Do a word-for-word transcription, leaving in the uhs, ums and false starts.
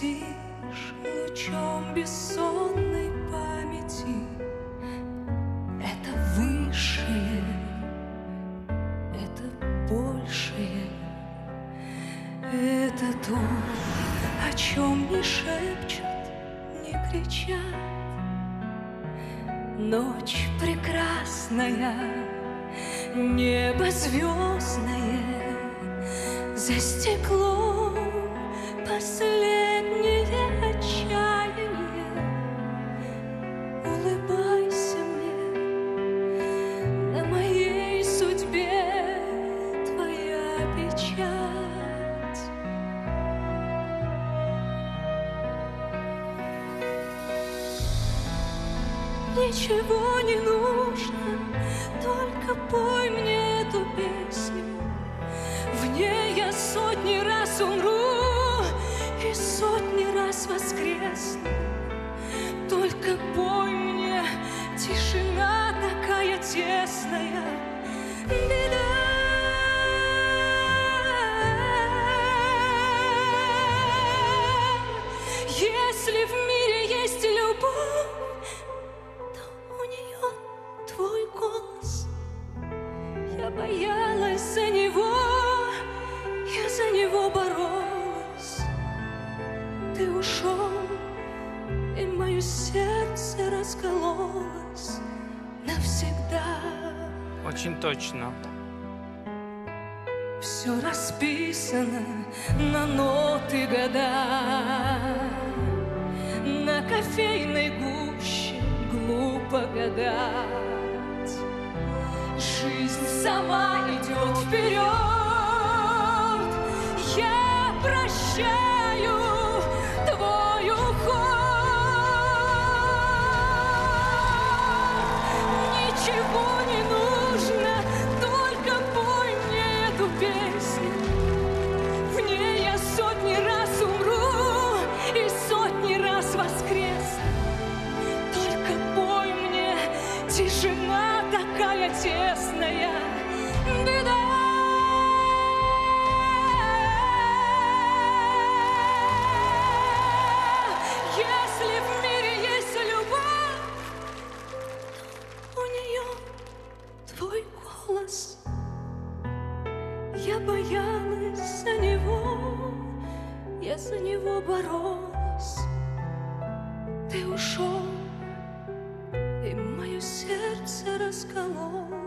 осветишь лучом бессонной памяти. Это высшее, это большее, это то, о чем не шепчут, не кричат. Ночь прекрасная, небо звездное, за стеклом последнее отчаяние. Улыбайся мне, на моей судьбе твоя печать. Ничего не нужно, только пой мне эту песню. В ней я сотни раз умру и сотни раз воскресну. Только пой мне, тишина такая тесная. Беда, если в мире есть любовь, твой голос. Я боялась за него, я за него боролась. Ты ушел, и мое сердце раскололось навсегда. Очень точно. Все расписано на ноты года, на кофейной гуще глупо гадать. Жизнь сама идет вперед. Я прощаю твой уход. Ничего не нужно, только пой мне эту песню. В ней я сотни раз умру и сотни раз воскресну. Только пой мне, тишина такая тесная. Беда, если в мире есть любовь, то у нее твой голос. Я боялась за него, я за него боролась. Ты ушел, и мое сердце раскололось.